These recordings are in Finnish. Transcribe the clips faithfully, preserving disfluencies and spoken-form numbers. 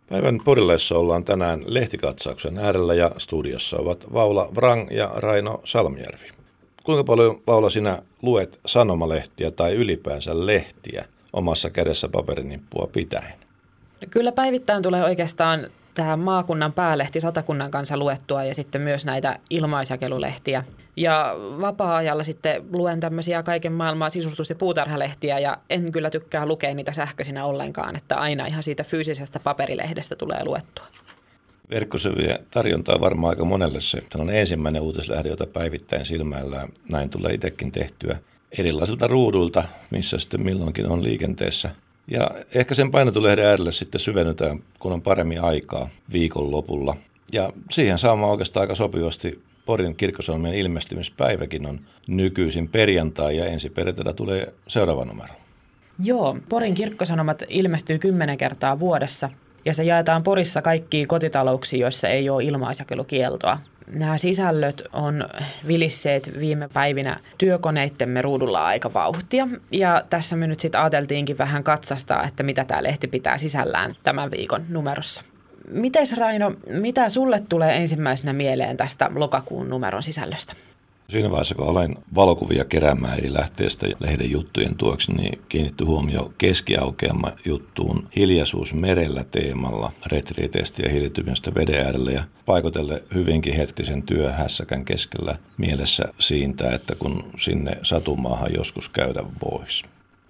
Päivän Porilaisissa ollaan tänään lehtikatsauksen äärellä ja studiossa ovat Vaula Wrang ja Raino Salmijärvi. Kuinka paljon, Vaula, sinä luet sanomalehtiä tai ylipäänsä lehtiä omassa kädessä paperinippua pitäen? Kyllä päivittäin tulee oikeastaan tähän maakunnan päälehti Satakunnan kanssa luettua ja sitten myös näitä ilmaisjakelulehtiä. Ja vapaa-ajalla sitten luen tämmöisiä kaiken maailman sisustus- ja puutarhalehtiä ja en kyllä tykkää lukea niitä sähköisinä ollenkaan, että aina ihan siitä fyysisestä paperilehdestä tulee luettua. Verkkosivujen tarjonta on varmaan aika monelle se tällainen ensimmäinen uutislähde, jota päivittäin silmäillään. Näin tulee itsekin tehtyä erilaisilta ruuduilta, missä sitten milloinkin on liikenteessä. Ja ehkä sen painotulehden äärelle sitten syvennytään, kun on paremmin aikaa viikonlopulla. Ja siihen saamaan oikeastaan aika sopivasti Porin Kirkkosanomien ilmestymispäiväkin on nykyisin perjantai ja ensi perjantaina tulee seuraava numero. Joo, Porin Kirkkosanomat ilmestyy kymmenen kertaa vuodessa ja se jaetaan Porissa kaikkiin kotitalouksiin, joissa ei ole ilmaisjakelukieltoa. Nämä sisällöt on vilisseet viime päivinä työkoneittemme ruudulla aika vauhtia ja tässä me nyt sitten ajateltiinkin vähän katsastaa, että mitä tämä lehti pitää sisällään tämän viikon numerossa. Mites Raino, mitä sulle tulee ensimmäisenä mieleen tästä lokakuun numeron sisällöstä? Siinä vaiheessa, kun aloin valokuvia keräämään eri lähteistä ja lehden juttujen tuoksi, niin kiinnittyi huomio keskiaukeama juttuun Hiljaisuus merellä teemalla retriiteistä ja hiljentymisestä veden äärellä ja paikotelle hyvinkin hetkisen työhässäkän keskellä mielessä siitä, että kun sinne satumaahan joskus käydä voisi.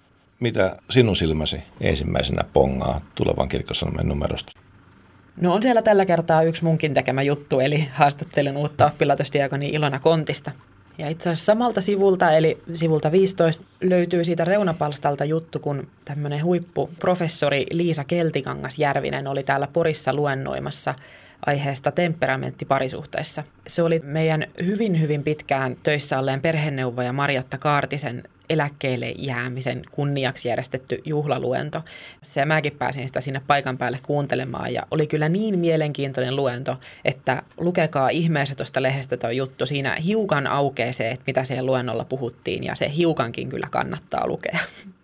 Mitä sinun silmäsi ensimmäisenä pongaa tulevan Kirkkosanomien numerosta? No on siellä tällä kertaa yksi munkin tekemä juttu, eli haastattelen uutta oppilaitosdiakoni Ilona Kontista. Ja itse asiassa samalta sivulta, eli sivulta viisitoista, löytyy siitä reunapalstalta juttu, kun tämmöinen huippuprofessori Liisa Keltikangas-Järvinen oli täällä Porissa luennoimassa aiheesta temperamentti parisuhteessa. Se oli meidän hyvin, hyvin pitkään töissä olleen perheneuvoja Marjatta Kaartisen eläkkeelle jäämisen kunniaksi järjestetty juhlaluento. Se mäkin pääsin sitä sinne paikan päälle kuuntelemaan ja oli kyllä niin mielenkiintoinen luento, että lukekaa ihmeessä tuosta lehdestä tuo juttu. Siinä hiukan aukeaa se, että mitä siellä luennolla puhuttiin ja se hiukankin kyllä kannattaa lukea.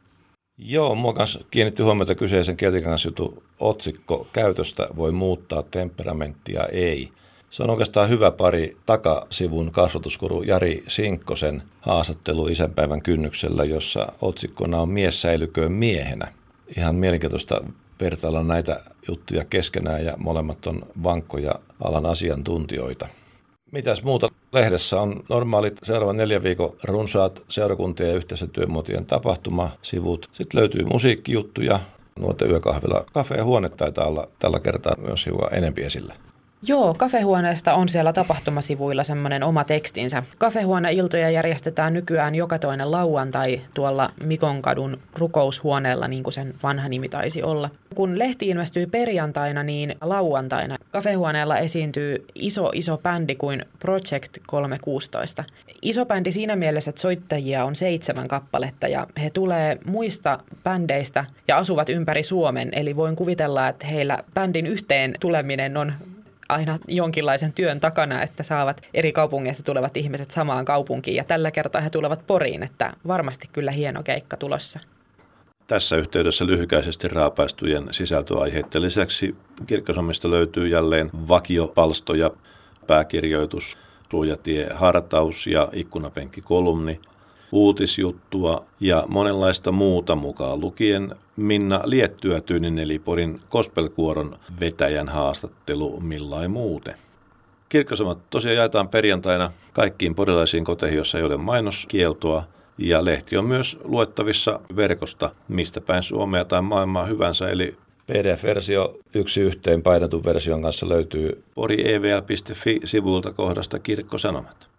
Joo, mua kanssa kiinnitti huomiota kyseisen Keltikangas-jutun otsikko käytöstä voi muuttaa temperamenttia ei. Se on oikeastaan hyvä pari takasivun kasvatuskuru Jari Sinkkosen haastattelu isänpäivän kynnyksellä, jossa otsikkona on mies säilyköön miehenä. Ihan mielenkiintoista vertailla näitä juttuja keskenään ja molemmat on vankkoja alan asiantuntijoita. Mitäs muuta lehdessä on normaalit seuraavan neljän viikon runsaat seurakuntien ja yhteisötyömuotojen tapahtumasivut. Sitten löytyy musiikkijuttuja, nuorten yökahvila, kafehuone taitaa olla tällä kertaa myös hiukan enempi esillä. Joo, kafehuoneesta on siellä tapahtumasivuilla semmoinen oma tekstinsä. Kafehuoneiltoja järjestetään nykyään joka toinen lauantai tuolla Mikonkadun rukoushuoneella, niin kuin sen vanha nimi taisi olla. Kun lehti ilmestyy perjantaina, niin lauantaina kafehuoneella esiintyy iso iso bändi kuin Project kolmesataakuusitoista. Iso bändi siinä mielessä, että soittajia on seitsemän kappaletta ja he tulee muista bändeistä ja asuvat ympäri Suomen. Eli voin kuvitella, että heillä bändin yhteen tuleminen on aina jonkinlaisen työn takana, että saavat eri kaupungeista tulevat ihmiset samaan kaupunkiin. Ja tällä kertaa he tulevat Poriin, että varmasti kyllä hieno keikka tulossa. Tässä yhteydessä lyhykäisesti raapaistujen sisältöaiheiden lisäksi Kirkkosanomista löytyy jälleen vakiopalstoja, pääkirjoitus, suojatie, hartaus ja ikkunapenkki-kolumni, uutisjuttua ja monenlaista muuta mukaan lukien Minna Liettyätynin eli Porin gospelkuoron vetäjän haastattelu millain muuten. Kirkkosanomat tosiaan jaetaan perjantaina kaikkiin porilaisiin koteihin, joissa ei ole mainoskieltoa ja lehti on myös luettavissa verkosta mistä päin Suomea tai maailmaa hyvänsä eli P D F-versio yksi yhteen painetun version kanssa löytyy pori e v l piste f i sivulta kohdasta Kirkkosanomat.